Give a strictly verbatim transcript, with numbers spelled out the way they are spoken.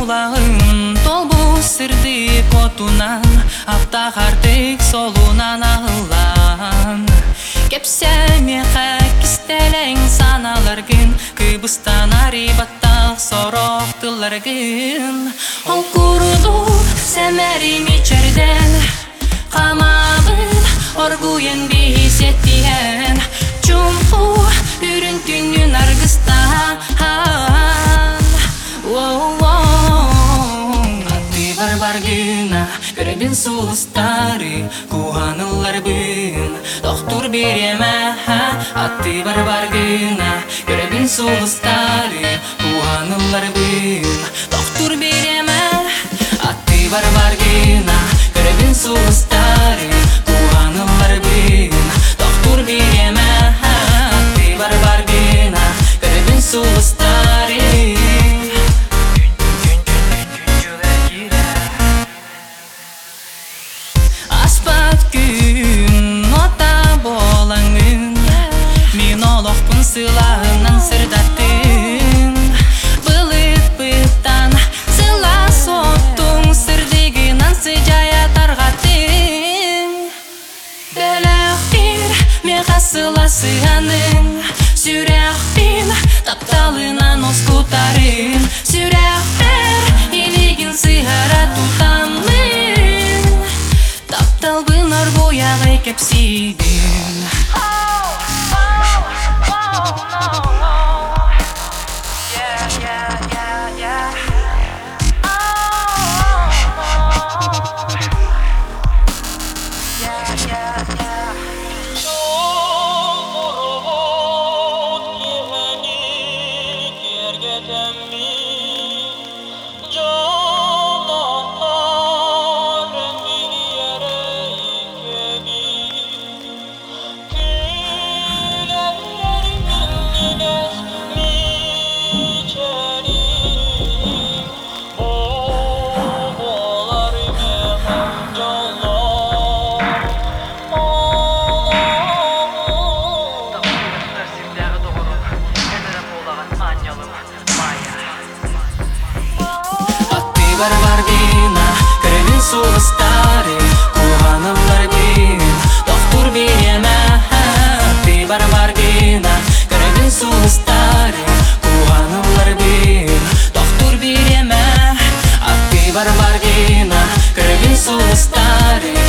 улағын толбу сырды котунан аптақ артық солунан ағылан кепсәме қәкістәләң саналаргын кыбыстан арибаттақ сороқтыларгын ол күрду сәмәрі мечерден қамағын оргуен бейсеттиен чумпу үрін түнін арғыстан аты бар баргына көрбін сұлыстары куғанылар бін доқтур береме аты бар баргына көрбін сұлыстары куғанылар бін доқтур береме аты бар баргына көрбін сұлыстары куғанылар бін доқтур береме аты бар баргына көрбін сұлыстары аспат күн ота болаңын мен олықпын сылағынан сырдаттың былық бұттан сыла соттың сырдегінан сыжая тарғаттың бөліқтер меға сыла сығаның сүрәқпен тапталынан оскутарын сүрәқтер елеген сығара тұтамын тапталбын арбояғы кепсейдің бар баргына көрбін сұлыстары куғанылар бін доқтур береме аты бар баргына көрбін сұлыстары куғанылар бін доқтур береме аты бар баргына көрбін сұлыстары